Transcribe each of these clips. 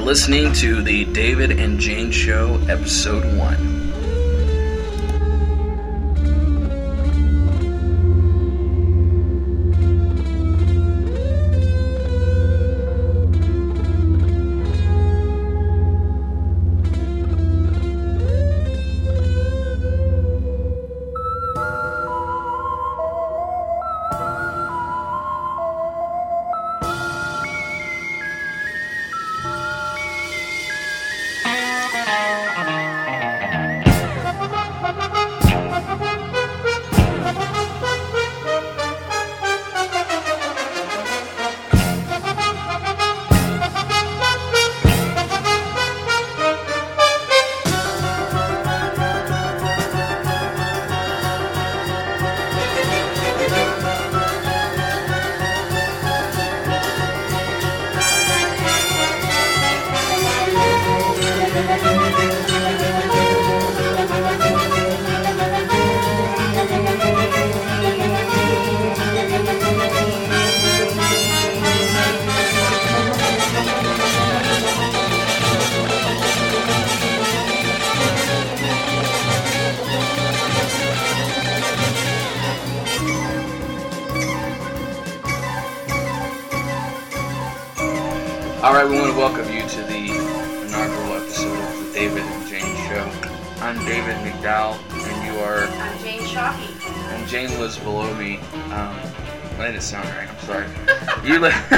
listening to the David and Jane Show, Episode 1. Alright, we want to welcome you to the inaugural episode of the David and Jane Show. I'm David McDowell, and you are... I'm Jane Shockey. And Jane lives below me. That didn't sound right, I'm sorry. You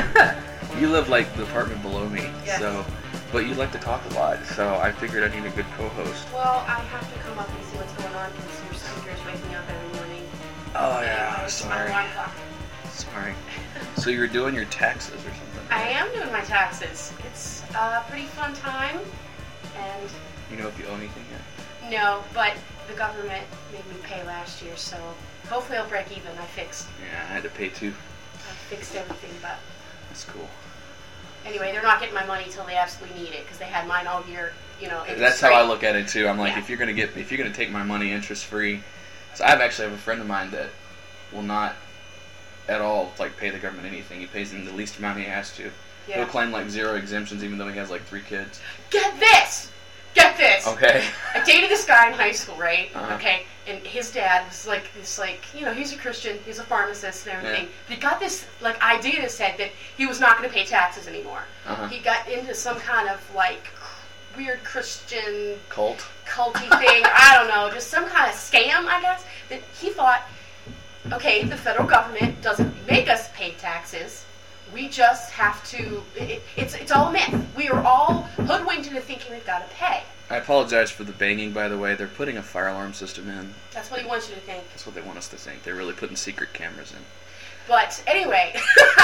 live like the apartment below me, yes. But you like to talk a lot, so I figured I need a good co-host. Well, I have to come up and see what's going on because your speaker's waking up every morning. Oh yeah, It's sorry. my alarm clock. Sorry. So you're doing your taxes or something? I am doing my taxes. It's a pretty fun time, and... You know if you owe anything yet? No, but the government made me pay last year, so hopefully I'll break even. I fixed Yeah, I had to pay too. everything, but... That's cool. Anyway, they're not getting my money till they absolutely need it, because they had mine all year, That's how I look at it too. I'm like, Yeah. if you're gonna take my money interest free, so I actually have a friend of mine that will not at all pay the government anything. He pays them the least amount he has to. Yeah. He'll claim 0 exemptions even though he has 3 kids. Get this! Okay. I dated this guy in high school, right? Uh-huh. Okay, and his dad was he's a Christian, he's a pharmacist and everything. Yeah. He got this idea that said that he was not going to pay taxes anymore. Uh-huh. He got into some kind of weird Christian Culty thing. I don't know, just some kind of scam, I guess. That he thought, okay, the federal government doesn't make us pay taxes. We just have to. It's all a myth. We are all hoodwinked into thinking we've got to pay. I apologize for the banging, by the way. They're putting a fire alarm system in. That's what he wants you to think. That's what they want us to think. They're really putting secret cameras in. But anyway,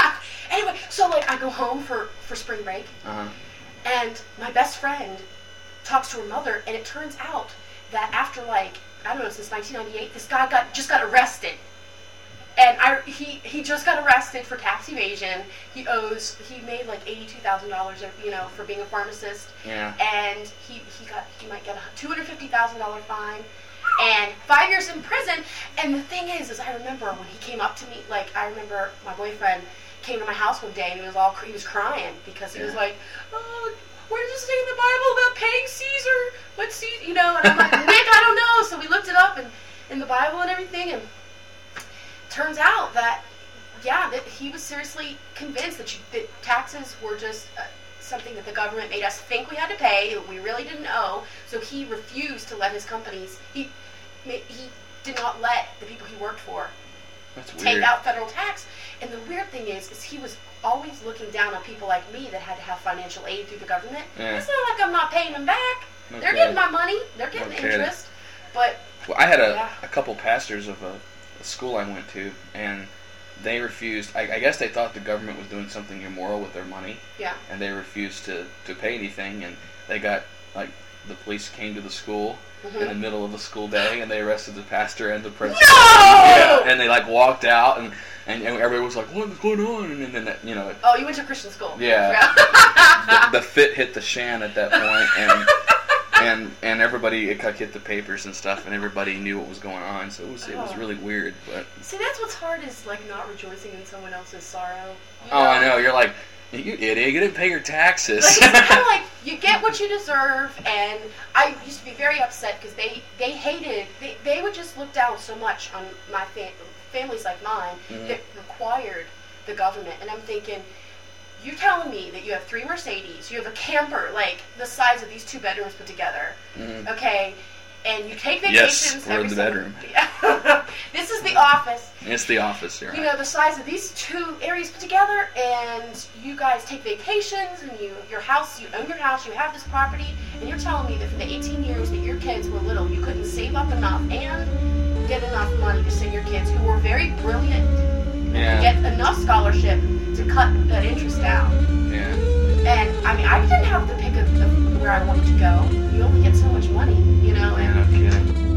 so I go home for spring break, Uh-huh. and my best friend talks to her mother, and it turns out that after since 1998, this guy just got arrested. And he just got arrested for tax evasion. He made $82,000, for being a pharmacist. Yeah. And he might get a $250,000 fine and 5 years in prison. And the thing is I remember when he came up to me, I remember my boyfriend came to my house one day and he was crying because he was like, oh, where does it say in the Bible about paying Caesar? What's Caesar? And I'm like, Nick, I don't know. So we looked it up in the Bible and everything, and turns out that he was seriously convinced that taxes were just something that the government made us think we had to pay that we really didn't owe. So he refused to let his companies. He did not let the people he worked for take out federal tax. And the weird thing is he was always looking down on people like me that had to have financial aid through the government. Yeah. It's not like I'm not paying them back. Okay. They're getting my money. They're getting interest. But I had a couple pastors of a school I went to, and they refused. I guess they thought the government was doing something immoral with their money. Yeah. And they refused to pay anything, and they got the police came to the school in the middle of a school day, and they arrested the pastor and the principal. No! Yeah, and they walked out, and everybody was like, "What's going on?" And then Oh, you went to a Christian school. Yeah. the fit hit the shan at that point, and everybody it hit the papers and stuff, and everybody knew what was going on. So it was really weird. But see, that's what's hard is not rejoicing in someone else's sorrow. I know. You're like, You idiot! You didn't pay your taxes. Like, it's kind of like you get what you deserve, and I used to be very upset because they hated, they would just look down so much on my families like mine that required the government, and I'm thinking, you're telling me that you have 3 Mercedes, you have a camper like the size of these 2 bedrooms put together, okay, and you take vacations. Yes, we're in the bedroom. Yeah. This is the office. It's the office, you're right. You know, the size of these 2 areas put together, and you guys take vacations, and your house, you own your house, you have this property, and you're telling me that for the 18 years that your kids were little, you couldn't save up enough and get enough money to send your kids, who were very brilliant, get enough scholarship to cut that interest down. Yeah. And, I mean, I didn't have to pick where I wanted to go. You only get so much money, you know? Yeah, no kidding.